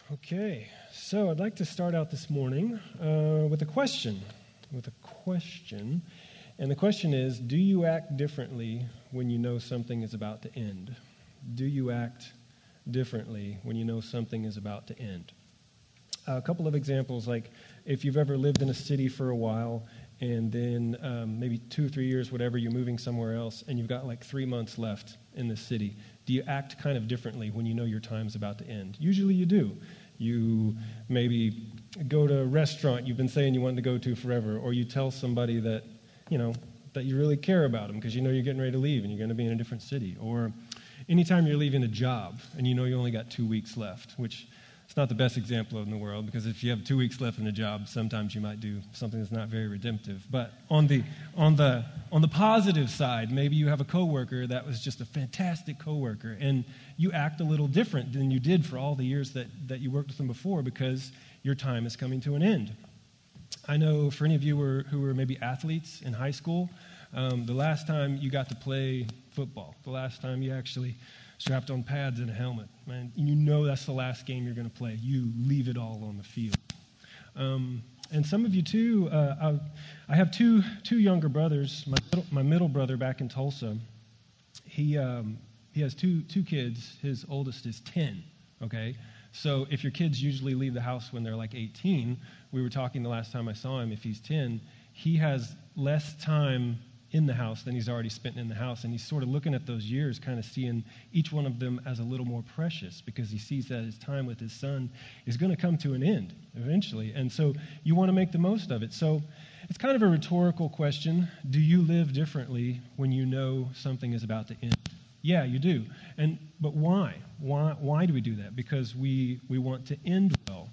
Okay, so I'd like to start out this morning with a question. And the question is, do you act differently when you know something is about to end? Do you act differently when you know something is about to end? A couple of examples, like if you've ever lived in a city for a while and then maybe 2 or 3 years, whatever, you're moving somewhere else and you've got like 3 months left in the city. Do you act kind of differently when you know your time's about to end? Usually you do. You maybe go to a restaurant you've been saying you wanted to go to forever, or you tell somebody that, that you really care about them because you know you're getting ready to leave and you're going to be in a different city. Or anytime you're leaving a job and you know you only got 2 weeks left, which it's not the best example in the world, because if you have 2 weeks left in a job, sometimes you might do something that's not very redemptive. But on the positive side, maybe you have a coworker that was just a fantastic coworker, and you act a little different than you did for all the years that you worked with them before because your time is coming to an end. I know for any of you who were maybe athletes in high school, the last time you got to play football, the last time you actually strapped on pads and a helmet, man, you know that's the last game you're going to play. You leave it all on the field. And some of you too, I have two younger brothers. My middle brother back in Tulsa, he has two kids. His oldest is 10, okay? So if your kids usually leave the house when they're like 18, we were talking the last time I saw him, if he's 10, he has less time in the house than he's already spent in the house. And he's sort of looking at those years, kind of seeing each one of them as a little more precious because he sees that his time with his son is going to come to an end eventually. And so you want to make the most of it. So it's kind of a rhetorical question. Do you live differently when you know something is about to end? Yeah, you do. But why? Why do we do that? Because we want to end well.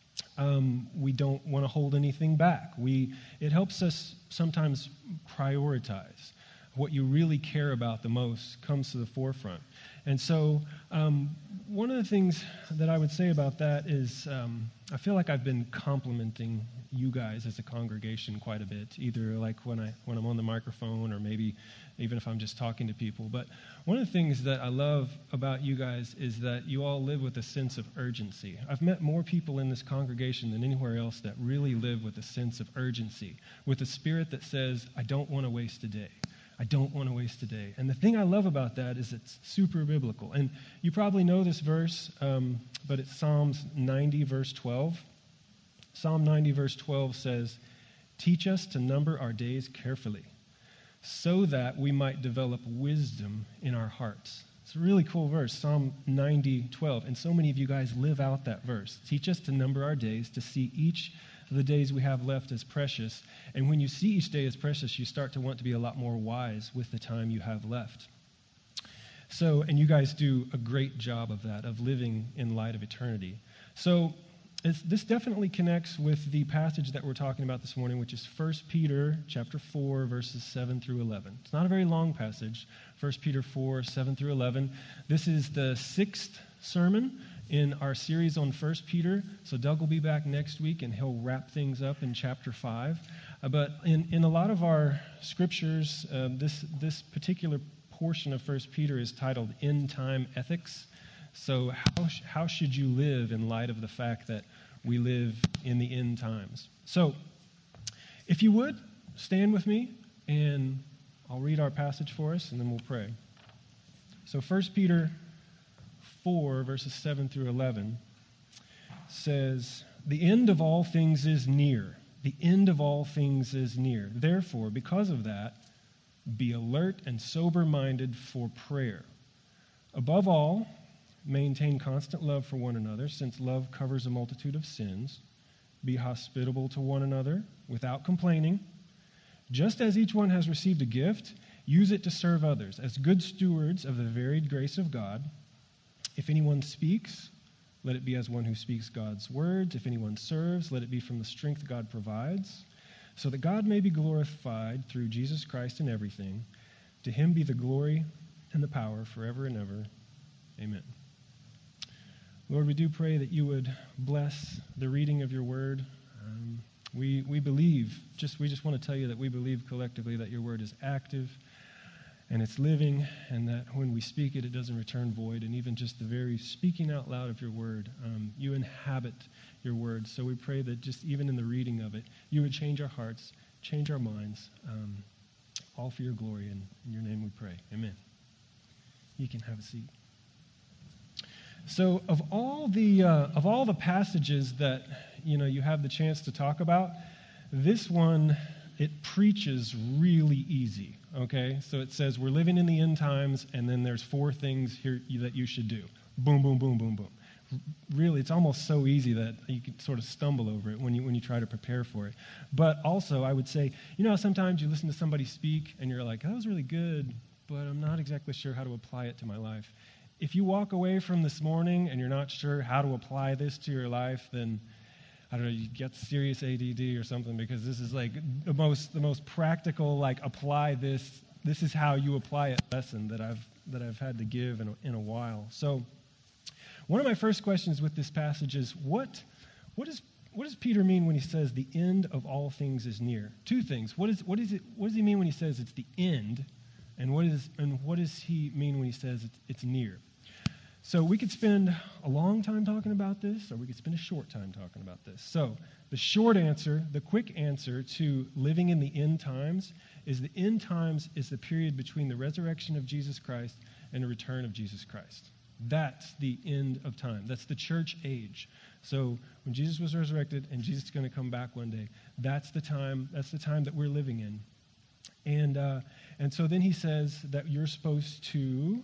We don't want to hold anything back. It helps us sometimes prioritize. What you really care about the most comes to the forefront. And so one of the things that I would say about that is I feel like I've been complimenting you guys as a congregation quite a bit, either like when I'm on the microphone or maybe even if I'm just talking to people. But one of the things that I love about you guys is that you all live with a sense of urgency. I've met more people in this congregation than anywhere else that really live with a sense of urgency, with a spirit that says, I don't want to waste a day. I don't want to waste a day. And the thing I love about that is it's super biblical. And you probably know this verse, but it's Psalms 90, verse 12. Psalm 90, verse 12 says, teach us to number our days carefully, so that we might develop wisdom in our hearts. It's a really cool verse, Psalm 90, 12. And so many of you guys live out that verse. Teach us to number our days, to see each of the days we have left as precious. And when you see each day as precious, you start to want to be a lot more wise with the time you have left. So, and you guys do a great job of that, of living in light of eternity. So, this definitely connects with the passage that we're talking about this morning, which is 1 Peter chapter 4, verses 7 through 11. It's not a very long passage, 1 Peter 4, 7 through 11. This is the 6th sermon in our series on 1 Peter. So Doug will be back next week, and he'll wrap things up in chapter 5. But in a lot of our scriptures, this particular portion of 1 Peter is titled End Time Ethics. So how should you live in light of the fact that we live in the end times? So if you would, stand with me, and I'll read our passage for us, and then we'll pray. So 1 Peter 4, verses 7 through 11 says, the end of all things is near. The end of all things is near. Therefore, because of that, be alert and sober-minded for prayer. Above all, maintain constant love for one another, since love covers a multitude of sins. Be hospitable to one another without complaining. Just as each one has received a gift, use it to serve others as good stewards of the varied grace of God. If anyone speaks, let it be as one who speaks God's words. If anyone serves, let it be from the strength God provides, so that God may be glorified through Jesus Christ in everything. To him be the glory and the power forever and ever. Amen. Lord, we do pray that you would bless the reading of your word. We believe, we just want to tell you that we believe collectively that your word is active and it's living, and that when we speak it, it doesn't return void. And even just the very speaking out loud of your word, you inhabit your word. So we pray that just even in the reading of it, you would change our hearts, change our minds, all for your glory. And in your name we pray. Amen. You can have a seat. So of all the passages that you have the chance to talk about, this one, it preaches really easy. Okay, so it says we're living in the end times, and then there's 4 things here that you should do. Boom, boom, boom, boom, boom. Really, it's almost so easy that you can sort of stumble over it when you try to prepare for it. But also, I would say, sometimes you listen to somebody speak, and you're like, that was really good, but I'm not exactly sure how to apply it to my life. If you walk away from this morning and you're not sure how to apply this to your life, then I don't know, you get serious ADD or something, because this is like the most practical, apply this. This is how you apply it lesson that I've had to give in a while. So, one of my first questions with this passage is what does Peter mean when he says the end of all things is near? 2 things. What does he mean when he says it's the end, and what does he mean when he says it's near? So we could spend a long time talking about this, or we could spend a short time talking about this. So the short answer, the quick answer to living in the end times is the end times is the period between the resurrection of Jesus Christ and the return of Jesus Christ. That's the end of time. That's the church age. So when Jesus was resurrected and Jesus is going to come back one day, that's the time that we're living in. And so then he says that you're supposed to...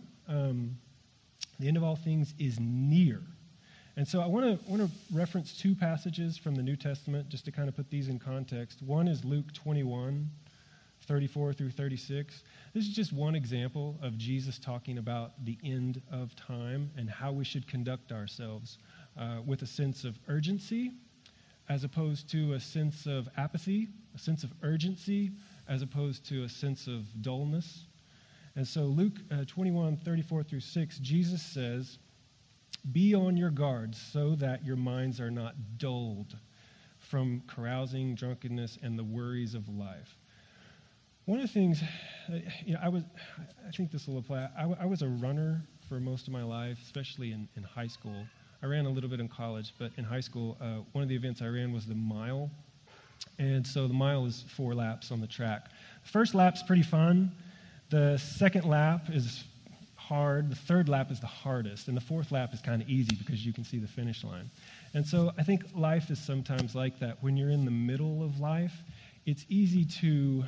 the end of all things is near. And so I want to reference 2 passages from the New Testament just to kind of put these in context. One is Luke 21, 34 through 36. This is just one example of Jesus talking about the end of time and how we should conduct ourselves with a sense of urgency as opposed to a sense of apathy, a sense of urgency as opposed to a sense of dullness. And so Luke 21, 34 through 6, Jesus says, "Be on your guard so that your minds are not dulled from carousing, drunkenness, and the worries of life." One of the things, I think this will apply. I was a runner for most of my life, especially in high school. I ran a little bit in college, but in high school, one of the events I ran was the mile. And so the mile is 4 laps on the track. The first lap's pretty fun. The second lap is hard. The third lap is the hardest. And the 4th lap is kind of easy because you can see the finish line. And so I think life is sometimes like that. When you're in the middle of life, it's easy to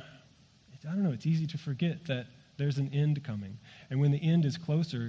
forget that there's an end coming. And when the end is closer,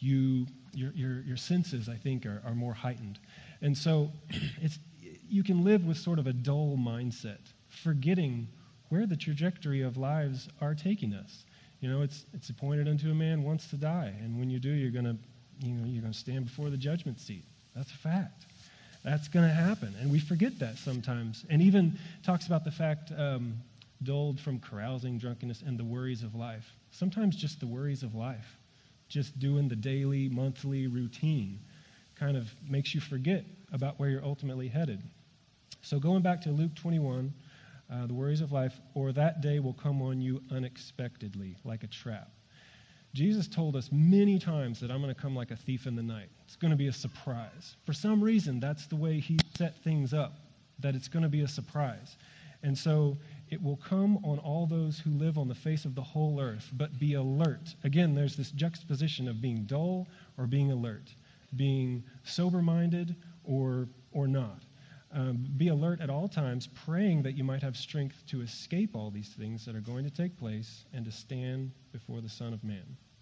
your senses, I think, are more heightened. And so you can live with sort of a dull mindset, forgetting where the trajectory of lives are taking us. It's appointed unto a man once to die, and when you do, you're going to stand before the judgment seat. That's a fact. That's going to happen, and we forget that sometimes. And even talks about the fact, dulled from carousing, drunkenness, and the worries of life. Sometimes just the worries of life, just doing the daily, monthly routine, kind of makes you forget about where you're ultimately headed. So going back to Luke 21. The worries of life, or that day will come on you unexpectedly, like a trap. Jesus told us many times that I'm going to come like a thief in the night. It's going to be a surprise. For some reason, that's the way he set things up, that it's going to be a surprise. And so it will come on all those who live on the face of the whole earth, but be alert. Again, there's this juxtaposition of being dull or being alert, being sober-minded or not. Be alert at all times, praying that you might have strength to escape all these things that are going to take place and to stand before the Son of Man.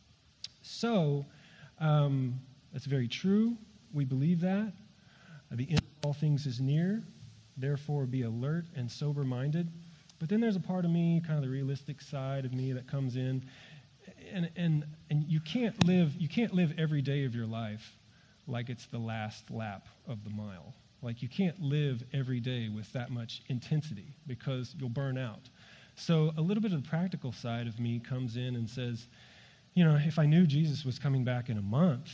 So, that's very true. We believe that. The end of all things is near. Therefore, be alert and sober-minded. But then there's a part of me, kind of the realistic side of me, that comes in, and you can't live every day of your life like it's the last lap of the mile. Like, you can't live every day with that much intensity because you'll burn out. So a little bit of the practical side of me comes in and says, if I knew Jesus was coming back in a month,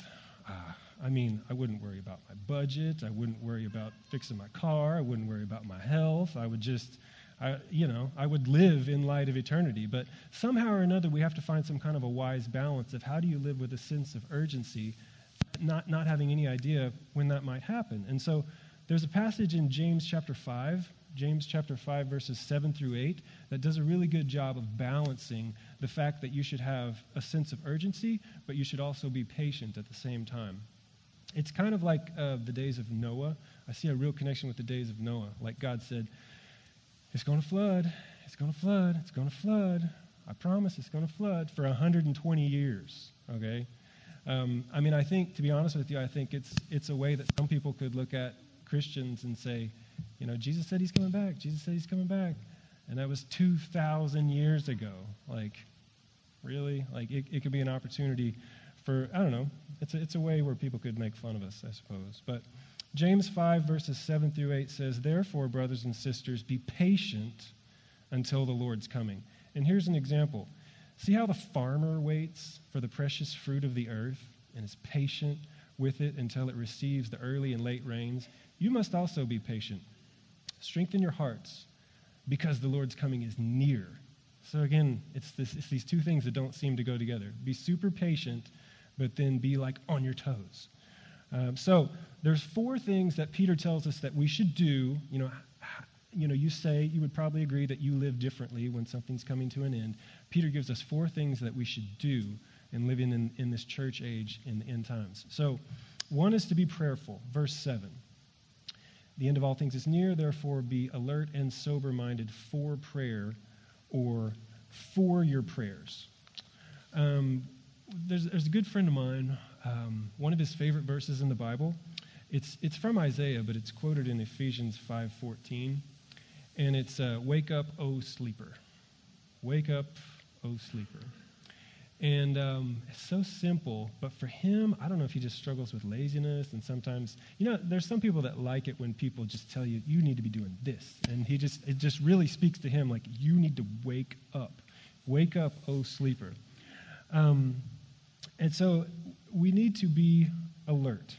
I wouldn't worry about my budget. I wouldn't worry about fixing my car. I wouldn't worry about my health. I would just I would live in light of eternity. But somehow or another, we have to find some kind of a wise balance of how do you live with a sense of urgency, not having any idea when that might happen. And so there's a passage in James chapter 5, verses 7 through 8, that does a really good job of balancing the fact that you should have a sense of urgency, but you should also be patient at the same time. It's kind of like the days of Noah. I see a real connection with the days of Noah. Like God said, it's going to flood, it's going to flood, it's going to flood. I promise it's going to flood for 120 years, okay? I think, to be honest with you, I think it's a way that some people could look at Christians and say, Jesus said he's coming back. Jesus said he's coming back. And that was 2,000 years ago. Like, really? Like, it could be an opportunity for, I don't know, it's a way where people could make fun of us, I suppose. But James 5, verses 7 through 8 says, "Therefore, brothers and sisters, be patient until the Lord's coming." And here's an example. See how the farmer waits for the precious fruit of the earth and is patient with it until it receives the early and late rains? You must also be patient. Strengthen your hearts, because the Lord's coming is near. So again, it's these two things that don't seem to go together. Be super patient, but then be like on your toes. So there's 4 things that Peter tells us that we should do. You would probably agree that you live differently when something's coming to an end. Peter gives us 4 things that we should do in living in this church age in the end times. So one is to be prayerful. Verse 7. The end of all things is near, therefore be alert and sober-minded for prayer, or for your prayers. There's a good friend of mine, one of his favorite verses in the Bible. It's from Isaiah, but it's quoted in Ephesians 5:14, and it's, "Wake up, O sleeper. Wake up, O sleeper." And it's so simple, but for him, I don't know if he just struggles with laziness, and sometimes, there's some people that like it when people just tell you, you need to be doing this, and it just really speaks to him like, you need to wake up. Wake up, O sleeper. And so we need to be alert.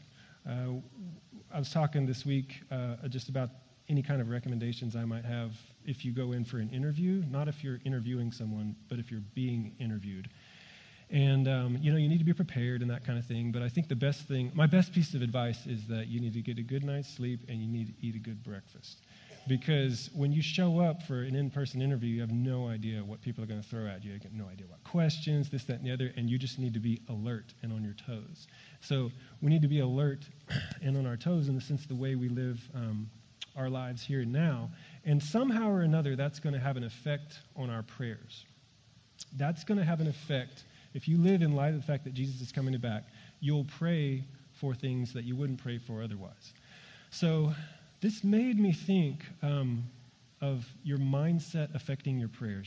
I was talking this week just about any kind of recommendations I might have if you go in for an interview, not if you're interviewing someone, but if you're being interviewed. And, you need to be prepared and that kind of thing. But I think my best piece of advice is that you need to get a good night's sleep and you need to eat a good breakfast. Because when you show up for an in-person interview, you have no idea what people are going to throw at you. You have no idea what questions, this, that, and the other, and you just need to be alert and on your toes. So we need to be alert and on our toes in the sense of the way we live our lives here and now. And somehow or another, that's going to have an effect on our prayers. That's going to have an effect. If you live in light of the fact that Jesus is coming back, you'll pray for things that you wouldn't pray for otherwise. So this made me think of your mindset affecting your prayers,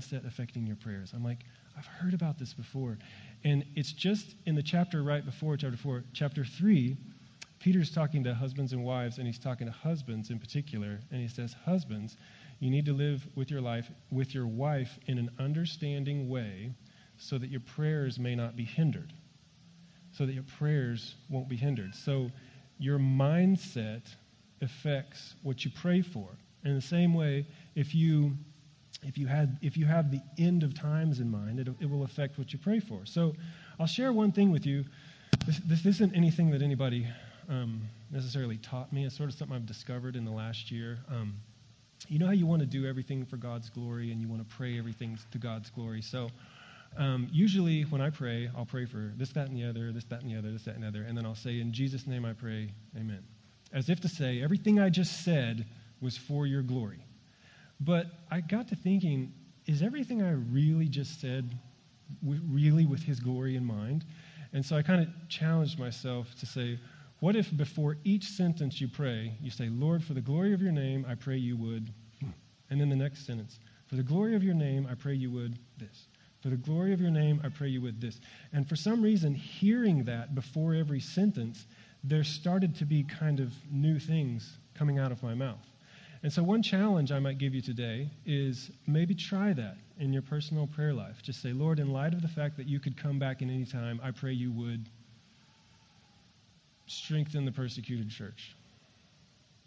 I'm like, I've heard about this before. And it's just in the chapter right before chapter 4, chapter 3, Peter's talking to husbands and wives, and he's talking to husbands in particular, and he says, husbands, you need to live with your wife in an understanding way, so that your prayers may not be hindered. So that your prayers won't be hindered. So your mindset affects what you pray for. In the same way, if you have the end of times in mind, it will affect what you pray for. So I'll share one thing with you. This isn't anything that anybody necessarily taught me. It's sort of something I've discovered in the last year. You know how you want to do everything for God's glory and you want to pray everything to God's glory. So usually when I pray, I'll pray for this, that, and the other, this, that, and the other, this, that, and the other, and then I'll say, in Jesus' name I pray, amen. As if to say, everything I just said was for your glory. But I got to thinking, is everything I really just said really with his glory in mind? And so I kind of challenged myself to say, what if before each sentence you pray, you say, Lord, for the glory of your name, I pray you would, and then the next sentence, for the glory of your name, I pray you would this. For the glory of your name, I pray you would this. And for some reason, hearing that before every sentence, there started to be kind of new things coming out of my mouth. And so one challenge I might give you today is maybe try that in your personal prayer life. Just say, Lord, in light of the fact that you could come back in any time, I pray you would strengthen the persecuted church.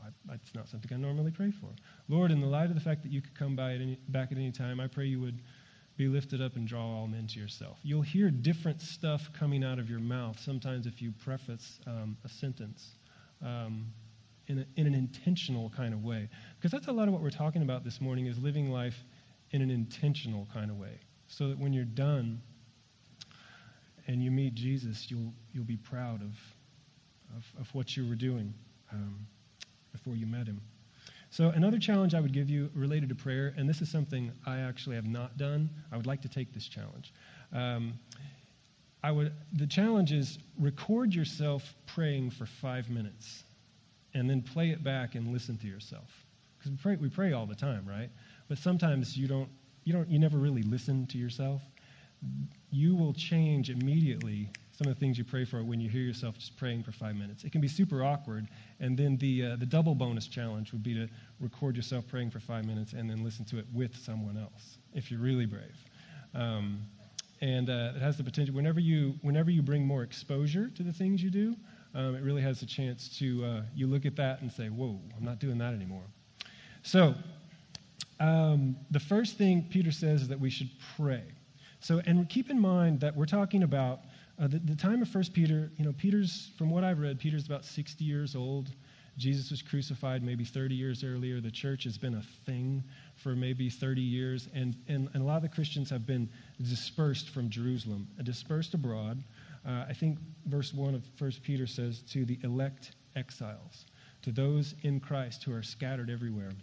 It's not something I normally pray for. Lord, in the light of the fact that you could come back at any time, I pray you would be lifted up and draw all men to yourself. You'll hear different stuff coming out of your mouth sometimes if you preface a sentence in an intentional kind of way. Because that's a lot of what we're talking about this morning, is living life in an intentional kind of way. So that when you're done and you meet Jesus, you'll be proud of what you were doing before you met him. So another challenge I would give you related to prayer, and this is something I actually have not done. I would like to take this challenge. The challenge is record yourself praying for 5 minutes, and then play it back and listen to yourself. Because we pray all the time, right? But sometimes you never really listen to yourself. You will change immediately some of the things you pray for when you hear yourself just praying for 5 minutes. It can be super awkward, and then the double bonus challenge would be to record yourself praying for 5 minutes and then listen to it with someone else, if you're really brave. It has the potential, whenever you bring more exposure to the things you do, it really has a chance to, you look at that and say, whoa, I'm not doing that anymore. So, the first thing Peter says is that we should pray. So, and keep in mind that we're talking about the time of 1 Peter. Peter's, from what I've read, Peter's about 60 years old. Jesus was crucified maybe 30 years earlier. The church has been a thing for maybe 30 years, and a lot of the Christians have been dispersed from Jerusalem, dispersed abroad. I think verse 1 of 1 Peter says, to the elect exiles, to those in Christ who are scattered everywhere.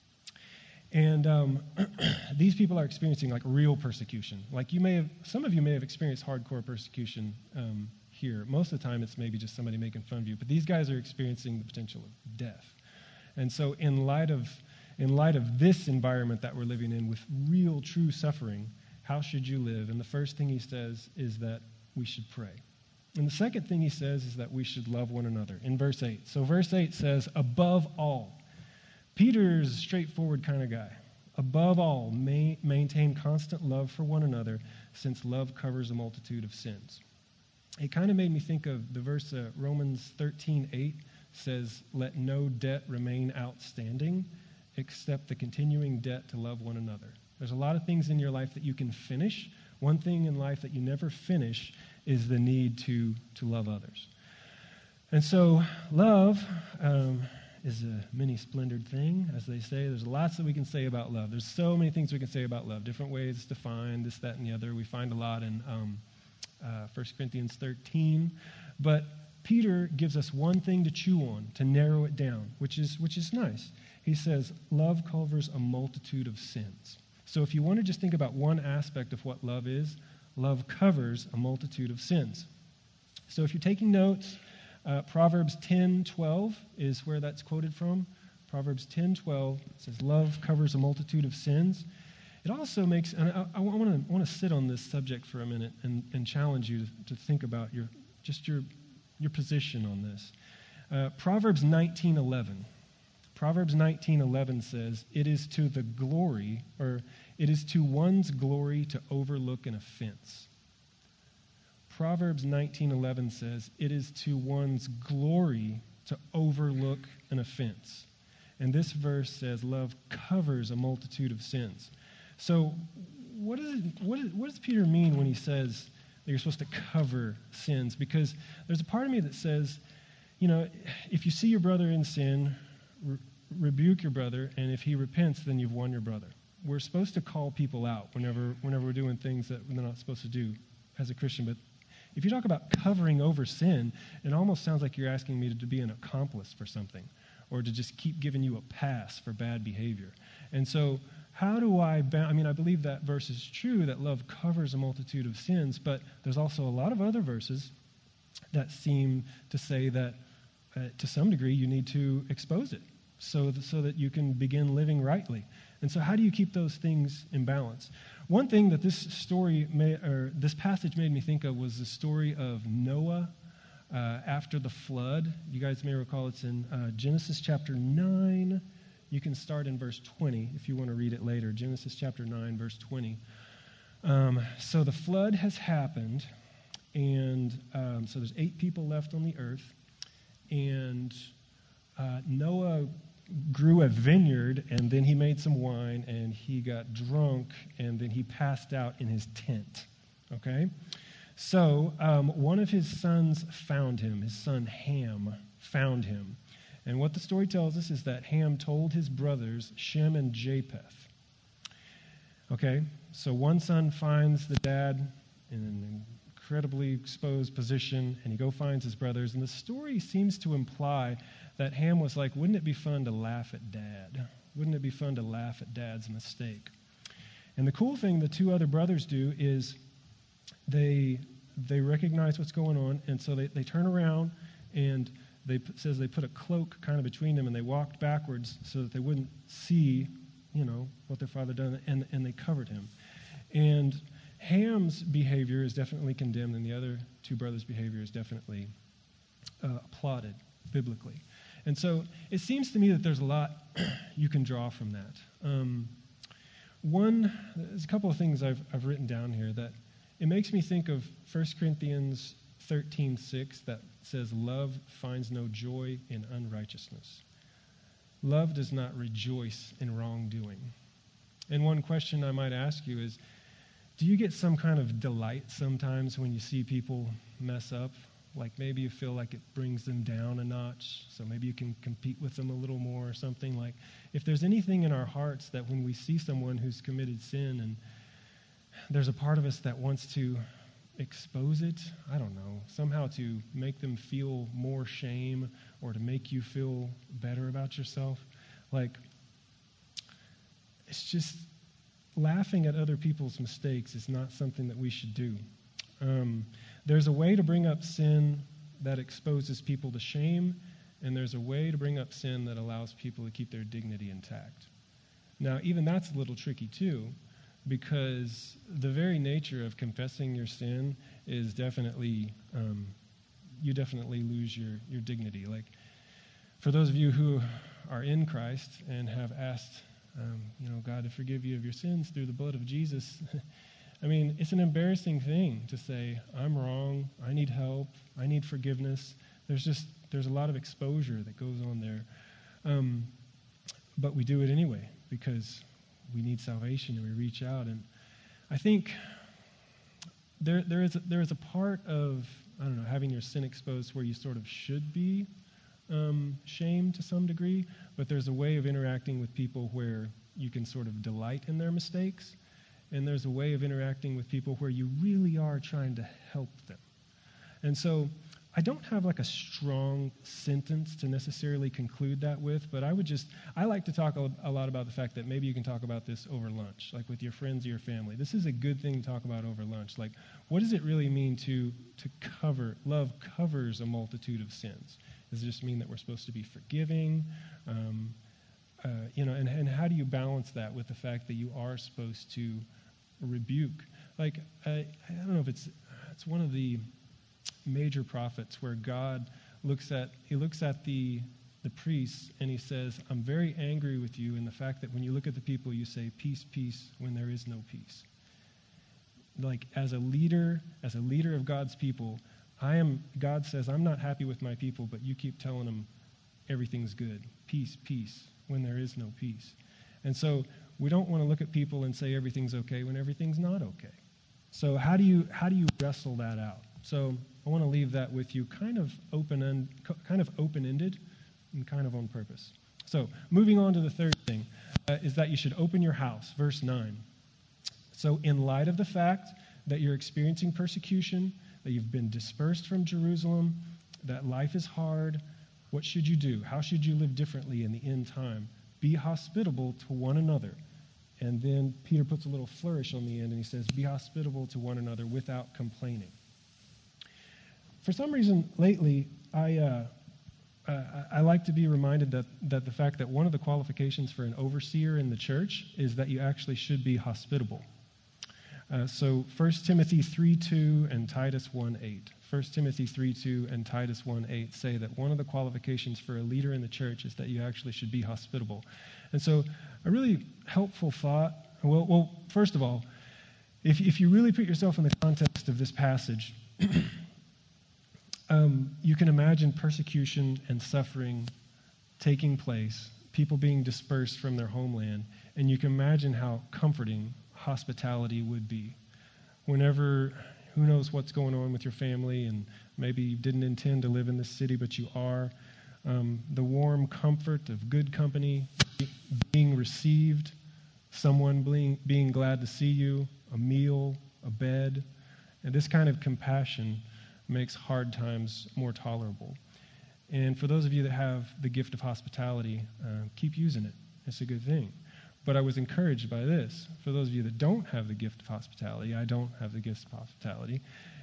And these people are experiencing like real persecution. Like some of you may have experienced hardcore persecution here. Most of the time it's maybe just somebody making fun of you. But these guys are experiencing the potential of death. And so in light of this environment that we're living in with real, true suffering, how should you live? And the first thing he says is that we should pray. And the second thing he says is that we should love one another in verse 8. So verse 8 says, above all. Peter's a straightforward kind of guy. Above all, maintain constant love for one another, since love covers a multitude of sins. It kind of made me think of the verse Romans 13:8 says, let no debt remain outstanding except the continuing debt to love one another. There's a lot of things in your life that you can finish. One thing in life that you never finish is the need to love others. And so love is a many-splendored thing, as they say. There's lots that we can say about love. There's so many things we can say about love, different ways it's defined, this, that, and the other. We find a lot in 1 Corinthians 13. But Peter gives us one thing to chew on, to narrow it down, which is nice. He says, love covers a multitude of sins. So if you want to just think about one aspect of what love is, love covers a multitude of sins. So if you're taking notes, Proverbs 10:12 is where that's quoted from. Proverbs 10:12 says, love covers a multitude of sins. It also makes, and I want to sit on this subject for a minute and challenge you to think about your position on this. Proverbs 19:11. Proverbs 19:11 says, it is to one's glory to overlook an offense. Proverbs 19:11 says, it is to one's glory to overlook an offense. And this verse says, love covers a multitude of sins. So what does Peter mean when he says that you're supposed to cover sins? Because there's a part of me that says, if you see your brother in sin, rebuke your brother, and if he repents, then you've won your brother. We're supposed to call people out whenever we're doing things that they're not supposed to do as a Christian. But if you talk about covering over sin, it almost sounds like you're asking me to be an accomplice for something, or to just keep giving you a pass for bad behavior. And so how do I believe that verse is true, that love covers a multitude of sins, but there's also a lot of other verses that seem to say that to some degree you need to expose it so that you can begin living rightly. And so how do you keep those things in balance? One thing that this passage made me think of was the story of Noah after the flood. You guys may recall it's in Genesis chapter 9. You can start in verse 20 if you want to read it later. Genesis chapter 9, verse 20. So the flood has happened, and so there's 8 people left on the earth, and Noah grew a vineyard, and then he made some wine, and he got drunk, and then he passed out in his tent. Okay? So one of his sons found him. His son Ham found him. And what the story tells us is that Ham told his brothers, Shem and Japheth. Okay? So one son finds the dad in an incredibly exposed position, and he finds his brothers. And the story seems to imply that Ham was like, wouldn't it be fun to laugh at Dad? Wouldn't it be fun to laugh at Dad's mistake? And the cool thing the two other brothers do is they recognize what's going on, and so they turn around, and says they put a cloak kind of between them, and they walked backwards so that they wouldn't see, what their father done, and they covered him. And Ham's behavior is definitely condemned, and the other two brothers' behavior is definitely applauded biblically. And so it seems to me that there's a lot you can draw from that. There's a couple of things I've written down here that it makes me think of 1 Corinthians 13:6 that says, love finds no joy in unrighteousness. Love does not rejoice in wrongdoing. And one question I might ask you is, do you get some kind of delight sometimes when you see people mess up? Like maybe you feel like it brings them down a notch, so maybe you can compete with them a little more or something. Like if there's anything in our hearts that when we see someone who's committed sin and there's a part of us that wants to expose it, I don't know, somehow to make them feel more shame or to make you feel better about yourself. Like, it's just laughing at other people's mistakes is not something that we should do. There's a way to bring up sin that exposes people to shame, and there's a way to bring up sin that allows people to keep their dignity intact. Now, even that's a little tricky too, because the very nature of confessing your sin is definitely, you definitely lose your dignity. Like, for those of you who are in Christ and have asked, God to forgive you of your sins through the blood of Jesus, I mean, it's an embarrassing thing to say, I'm wrong, I need help, I need forgiveness. There's a lot of exposure that goes on there. But we do it anyway because we need salvation and we reach out. And I think there is a part of, having your sin exposed where you sort of should be shamed to some degree, but there's a way of interacting with people where you can sort of delight in their mistakes. And there's a way of interacting with people where you really are trying to help them. And so I don't have like a strong sentence to necessarily conclude that with, but I like to talk a lot about the fact that maybe you can talk about this over lunch, like with your friends or your family. This is a good thing to talk about over lunch. Like, what does it really mean to cover? Love covers a multitude of sins. Does it just mean that we're supposed to be forgiving? And how do you balance that with the fact that you are supposed to rebuke? Like, I don't know if it's one of the major prophets where God looks at the priests and he says, I'm very angry with you in the fact that when you look at the people, you say, peace, peace, when there is no peace. Like, as a leader of God's people, God says, I'm not happy with my people, but you keep telling them everything's good. Peace, peace, when there is no peace. And so we don't want to look at people and say everything's okay when everything's not okay. So how do you wrestle that out? So I want to leave that with you kind of open-ended and kind of on purpose. So moving on to the third thing is that you should open your house, verse 9. So in light of the fact that you're experiencing persecution, that you've been dispersed from Jerusalem, that life is hard, what should you do? How should you live differently in the end time? Be hospitable to one another. And then Peter puts a little flourish on the end and he says, be hospitable to one another without complaining. For some reason, lately, I like to be reminded that the fact that one of the qualifications for an overseer in the church is that you actually should be hospitable. So 1 Timothy 3:2 and Titus 1:8. 1 Timothy 3:2 and Titus 1:8 say that one of the qualifications for a leader in the church is that you actually should be hospitable. And so a really helpful thought, well, first of all, if you really put yourself in the context of this passage, you can imagine persecution and suffering taking place, people being dispersed from their homeland, and you can imagine how comforting hospitality would be. Whenever, who knows what's going on with your family, and maybe you didn't intend to live in this city, but you are, the warm comfort of good company, being received, someone being glad to see you, a meal, a bed, and this kind of compassion makes hard times more tolerable. And for those of you that have the gift of hospitality, keep using it. It's a good thing. But I was encouraged by this. For those of you that don't have the gift of hospitality, I don't have the gift of hospitality,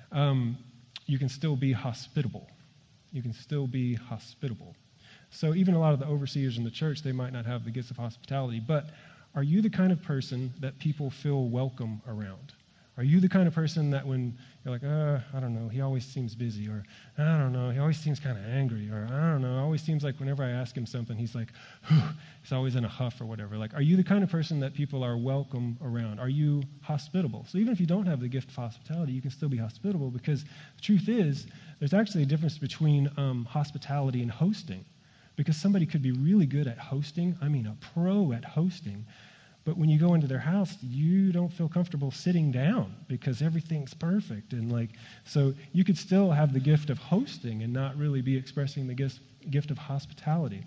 you can still be hospitable. You can still be hospitable. So even a lot of the overseers in the church, they might not have the gift of hospitality, but are you the kind of person that people feel welcome around? Are you the kind of person that when you're like, I don't know, he always seems busy, or I don't know, he always seems kind of angry, or I don't know, it always seems like whenever I ask him something, he's like, he's always in a huff or whatever. Like, are you the kind of person that people are welcome around? Are you hospitable? So even if you don't have the gift of hospitality, you can still be hospitable, because the truth is, there's actually a difference between hospitality and hosting, because somebody could be really good at hosting, I mean a pro at hosting, but when you go into their house, you don't feel comfortable sitting down because everything's perfect. And so you could still have the gift of hosting and not really be expressing the gift of hospitality.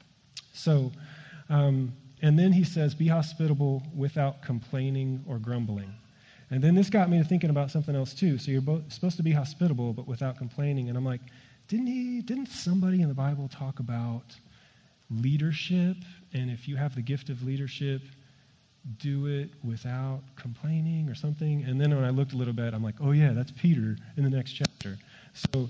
So, and then he says, be hospitable without complaining or grumbling. And then this got me to thinking about something else too. So you're both supposed to be hospitable, but without complaining. And I'm like, didn't somebody in the Bible talk about leadership? And if you have the gift of leadership, do it without complaining or something. And then when I looked a little bit, I'm like, oh yeah, that's Peter in the next chapter. So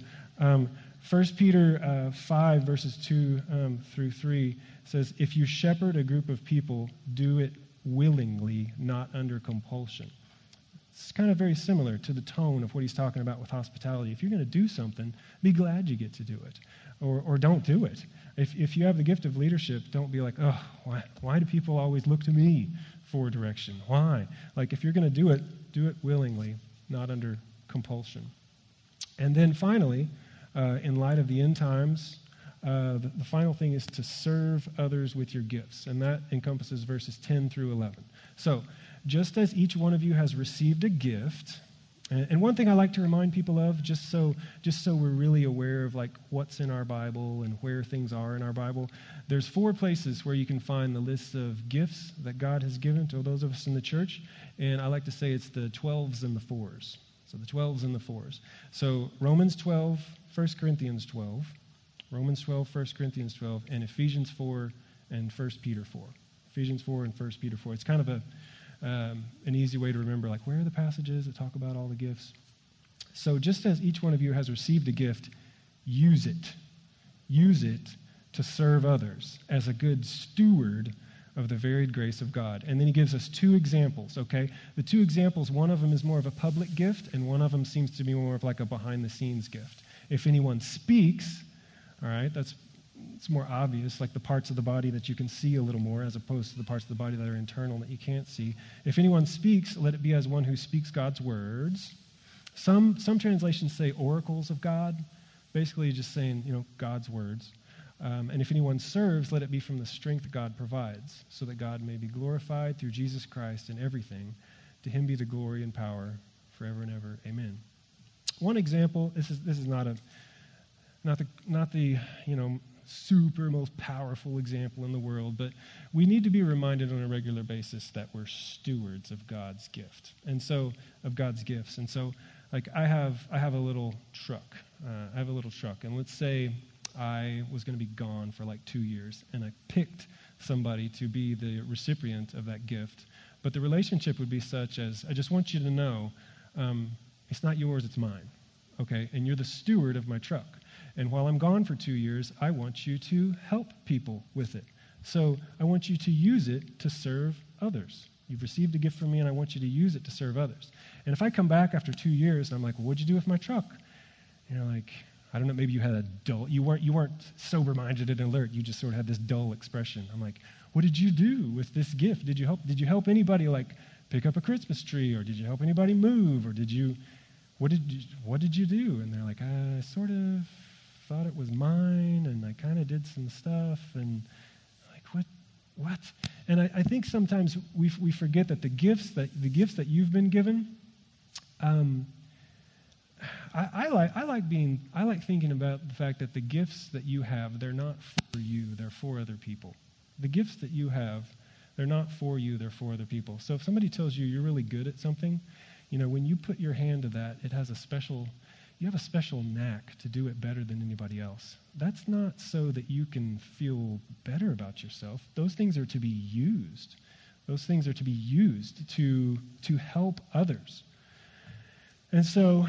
1 Peter 5, verses 2 through 3 says, if you shepherd a group of people, do it willingly, not under compulsion. It's kind of very similar to the tone of what he's talking about with hospitality. If you're going to do something, be glad you get to do it, or don't do it. If you have the gift of leadership, don't be like, oh, why do people always look to me for direction? Why? Like, if you're going to do it willingly, not under compulsion. And then finally, in light of the end times, the final thing is to serve others with your gifts, and that encompasses verses 10 through 11. So, just as each one of you has received a gift, and one thing I like to remind people of, just so we're really aware of like what's in our Bible and where things are in our Bible, there's 4 places where you can find the list of gifts that God has given to those of us in the church, and I like to say it's the 12s and the 4s. So the 12s and the 4s. So Romans 12, 1 Corinthians 12, Romans 12, 1 Corinthians 12, and Ephesians 4 and 1 Peter 4. Ephesians 4 and 1 Peter 4. It's kind of an easy way to remember, like, where are the passages that talk about all the gifts? So just as each one of you has received a gift, use it. Use it to serve others as a good steward of the varied grace of God. And then he gives us 2 examples, okay? The 2 examples, one of them is more of a public gift, and one of them seems to be more of like a behind-the-scenes gift. If anyone speaks, all right, it's more obvious, like the parts of the body that you can see a little more as opposed to the parts of the body that are internal that you can't see. If anyone speaks, let it be as one who speaks God's words. Some translations say oracles of God, basically just saying, God's words. And if anyone serves, let it be from the strength God provides, so that God may be glorified through Jesus Christ in everything. To him be the glory and power forever and ever. Amen. One example, this is not the super most powerful example in the world, but we need to be reminded on a regular basis that we're stewards of God's gift, and so of God's gifts. And so, like, I have a little truck. And let's say I was going to be gone for like 2 years, and I picked somebody to be the recipient of that gift. But the relationship would be such as, I just want you to know, it's not yours, it's mine, okay? And you're the steward of my truck. And while I'm gone for 2 years, I want you to help people with it. So I want you to use it to serve others. You've received a gift from me, and I want you to use it to serve others. And if I come back after 2 years, and I'm like, well, what'd you do with my truck? And you're like, I don't know, maybe you had a dull, you weren't sober-minded and alert. You just sort of had this dull expression. I'm like, what did you do with this gift? Did you help anybody, like, pick up a Christmas tree, or did you help anybody move, or what did you do? And they're like, I sort of thought it was mine, and I kind of did some stuff, and like, what? And I think sometimes we forget that the gifts that you've been given, I like thinking about the fact that the gifts that you have, they're not for you, they're for other people. The gifts that you have, they're not for you, they're for other people. So if somebody tells you you're really good at something, when you put your hand to that, you have a special knack to do it better than anybody else. That's not so that you can feel better about yourself. Those things are to be used. Those things are to be used to help others. And so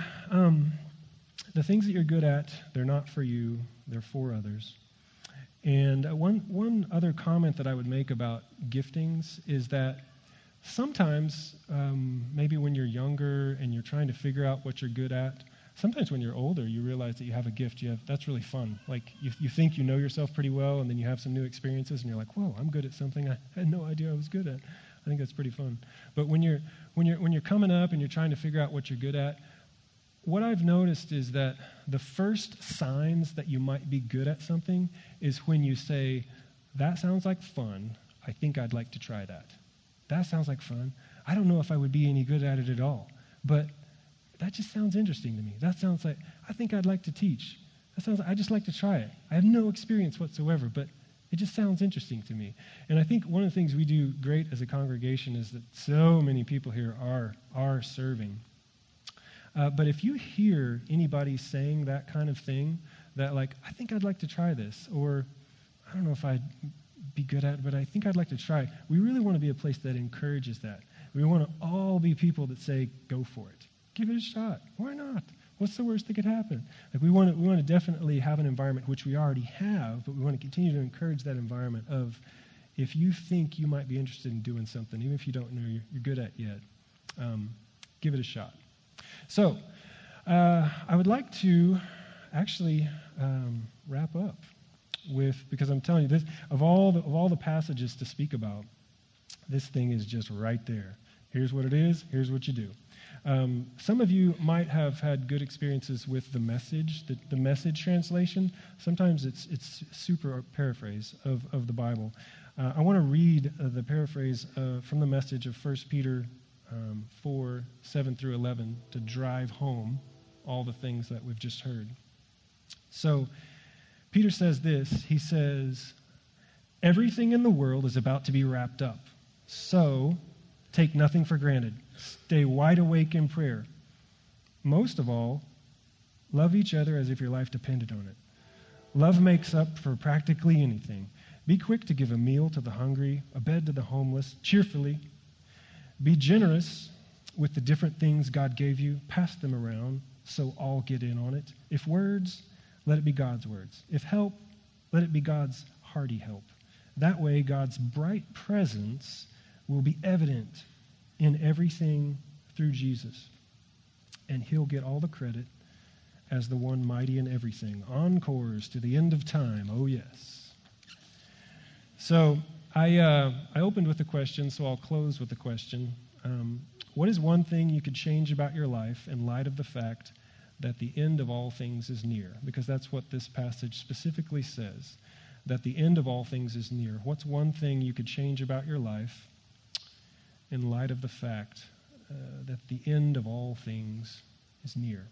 the things that you're good at, they're not for you, they're for others. And one other comment that I would make about giftings is that sometimes, maybe when you're younger and you're trying to figure out what you're good at, sometimes when you're older, you realize that you have a gift. That's really fun. Like, you think you know yourself pretty well, and then you have some new experiences, and you're like, whoa, I'm good at something I had no idea I was good at. I think that's pretty fun. But when you're coming up and you're trying to figure out what you're good at, what I've noticed is that the first signs that you might be good at something is when you say, that sounds like fun. I think I'd like to try that. That sounds like fun. I don't know if I would be any good at it at all, but that just sounds interesting to me. That sounds like, I think I'd like to teach. That sounds like, I just like to try it. I have no experience whatsoever, but it just sounds interesting to me. And I think one of the things we do great as a congregation is that so many people here are serving. But if you hear anybody saying that kind of thing, that like, I think I'd like to try this, or I don't know if I'd be good at it, but I think I'd like to try, we really want to be a place that encourages that. We want to all be people that say, go for it. Give it a shot. Why not? What's the worst that could happen? Like, we want to definitely have an environment, which we already have, but we want to continue to encourage that environment of, if you think you might be interested in doing something, even if you don't know you're good at yet, give it a shot. So, I would like to actually wrap up with, because I'm telling you this, of all the passages to speak about, this thing is just right there. Here's what it is. Here's what you do. Some of you might have had good experiences with the Message, the Message translation. Sometimes it's super paraphrase of the Bible. I want to read the paraphrase from the Message of 1 Peter 4, 7 through 11 to drive home all the things that we've just heard. So Peter says this. He says, everything in the world is about to be wrapped up. So take nothing for granted. Stay wide awake in prayer. Most of all, love each other as if your life depended on it. Love makes up for practically anything. Be quick to give a meal to the hungry, a bed to the homeless, cheerfully. Be generous with the different things God gave you. Pass them around so all get in on it. If words, let it be God's words. If help, let it be God's hearty help. That way, God's bright presence will be evident in everything through Jesus. And he'll get all the credit as the one mighty in everything. Encores to the end of time. Oh, yes. So I opened with a question, so I'll close with a question. What is one thing you could change about your life in light of the fact that the end of all things is near? Because that's what this passage specifically says, that the end of all things is near. What's one thing you could change about your life in light of the fact that the end of all things is near?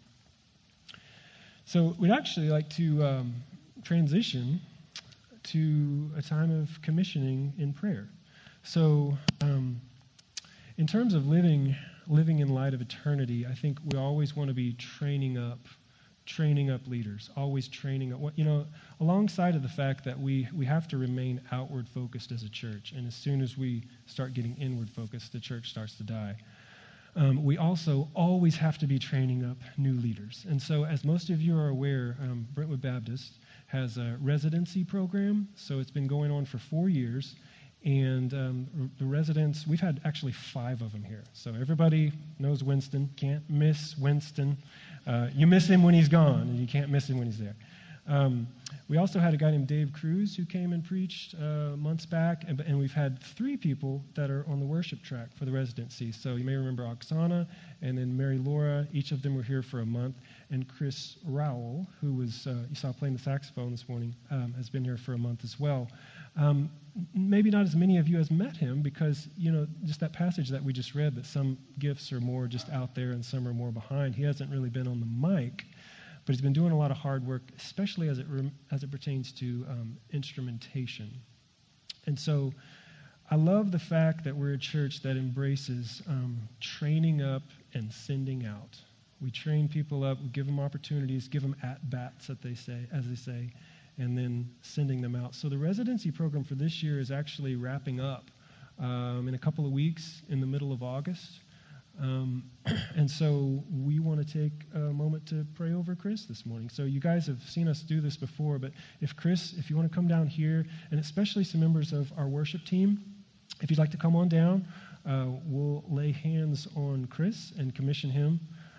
So we'd actually like to transition to a time of commissioning in prayer. So in terms of living in light of eternity, I think we always want to be training up leaders, always training up. Alongside of the fact that we have to remain outward focused as a church, and as soon as we start getting inward focused, the church starts to die. We also always have to be training up new leaders. And so, as most of you are aware, Brentwood Baptist has a residency program. So it's been going on for 4 years. And the residents, we've had actually 5 of them here. So everybody knows Winston. Can't miss Winston. You miss him when he's gone, and you can't miss him when he's there. We also had a guy named Dave Cruz who came and preached months back, and we've had 3 people that are on the worship track for the residency. So you may remember Oksana and then Mary Laura. Each of them were here for a month. And Chris Rowell, who was, you saw playing the saxophone this morning, has been here for a month as well. Maybe not as many of you has met him because, just that passage that we just read, that some gifts are more just out there and some are more behind. He hasn't really been on the mic, but he's been doing a lot of hard work, especially as it pertains to instrumentation. And so I love the fact that we're a church that embraces training up and sending out. We train people up, we give them opportunities, give them at-bats, as they say, and then sending them out. So the residency program for this year is actually wrapping up in a couple of weeks in the middle of August. And so we want to take a moment to pray over Chris this morning. So you guys have seen us do this before, but if you want to come down here, and especially some members of our worship team, if you'd like to come on down, we'll lay hands on Chris and commission him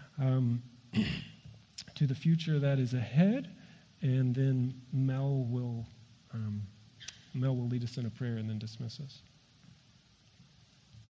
to the future that is ahead, and then Mel will lead us in a prayer and then dismiss us.